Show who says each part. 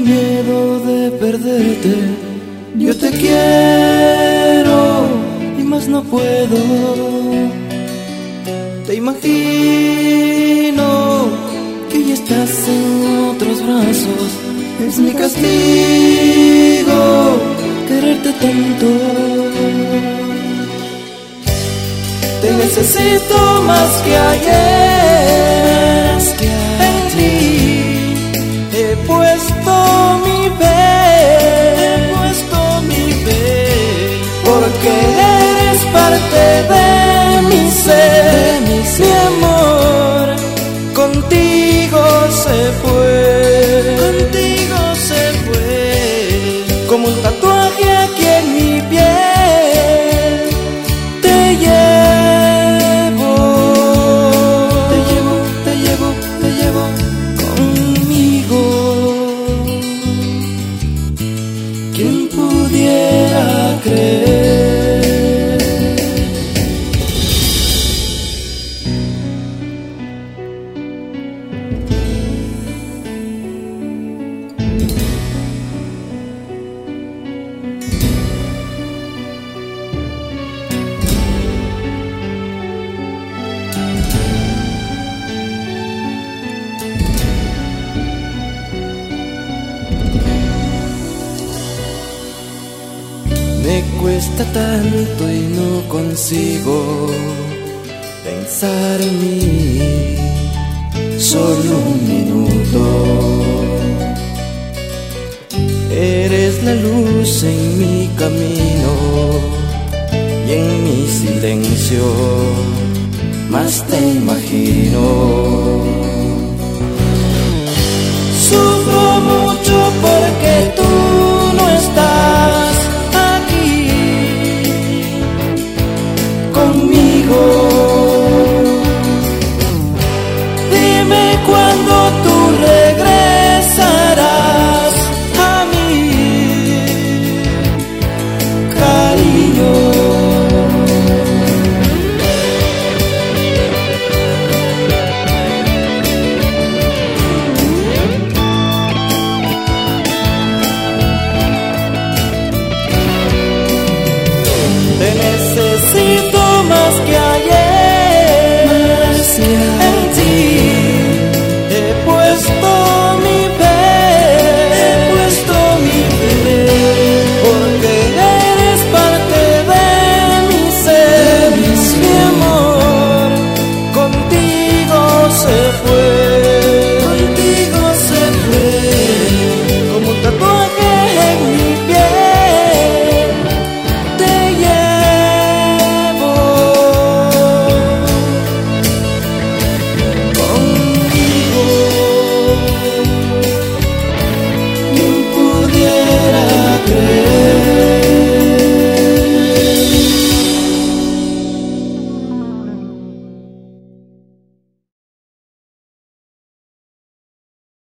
Speaker 1: miedo de perderte. Yo te quiero y más no puedo. Te imagino que ya estás en otros brazos. Es mi castigo quererte tanto. Te necesito más que ayer. En ti he puesto mi fe, porque eres parte de mi ser, mi amor. Contigo se fue, como un tatuaje aquí en mi piel. Te llevo conmigo. ¿Quién pudiera creer? Me cuesta tanto y no consigo pensar en mí solo un minuto. Eres la luz en mi camino y en mi silencio más te imagino. Sufro mucho porque tú no estás conmigo. Dime cuándo tú regresarás a mí, cariño. Te necesito más que ayer. En ti he puesto mi fe, porque eres parte de mi ser, mi amor. Contigo se fue.